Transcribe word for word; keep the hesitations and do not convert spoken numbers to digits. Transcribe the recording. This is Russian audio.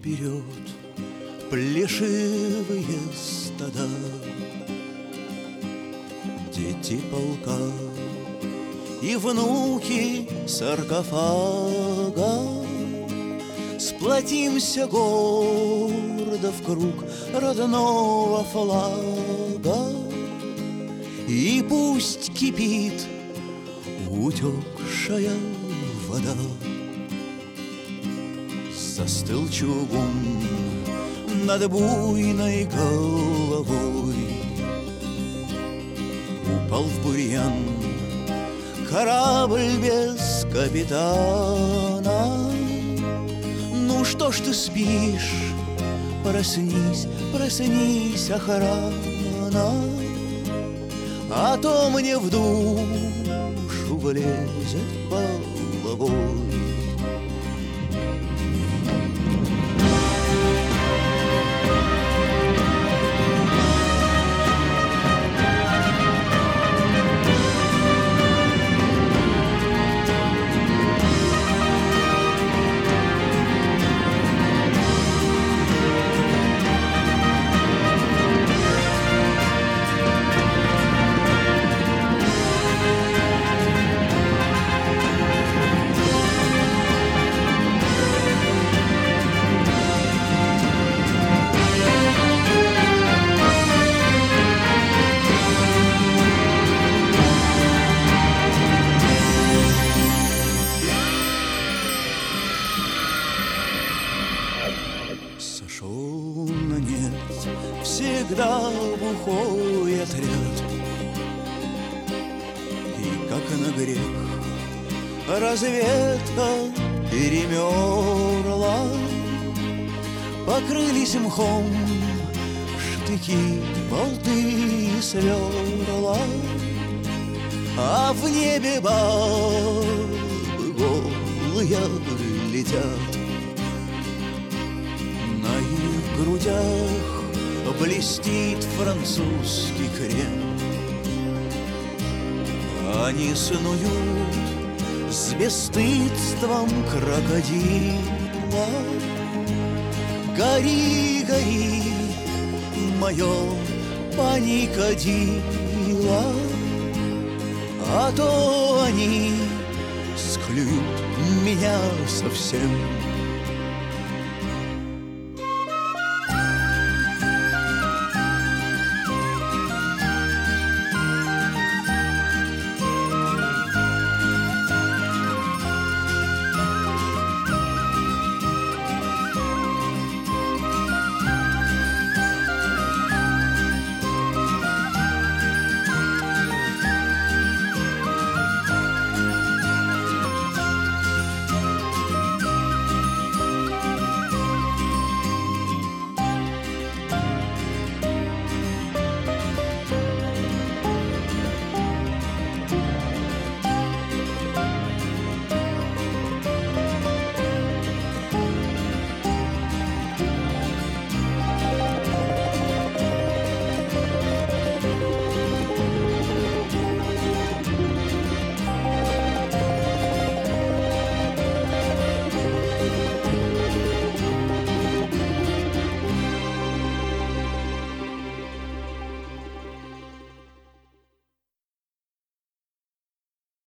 вперед плешивые стада. Дети полка и внуки саркофага, сплотимся гордо в круг родного флага, и пусть кипит утекшая вода. Застыл чугун над буйной головой, упал в бурьян корабль без капитана. Ну что ж ты спишь? Проснись, проснись, охрана, а то мне в душу влезет головой. Сошел на нет всегда бухой отряд, и как на грех разведка перемерла. Покрылись мхом штыки, болты и сверла, а в небе бабы голые летят. На их грудях блестит французский крем. Они снуют с бесстыдством крокодила. Гори, гори, мое паникадило, а то они склюют меня совсем.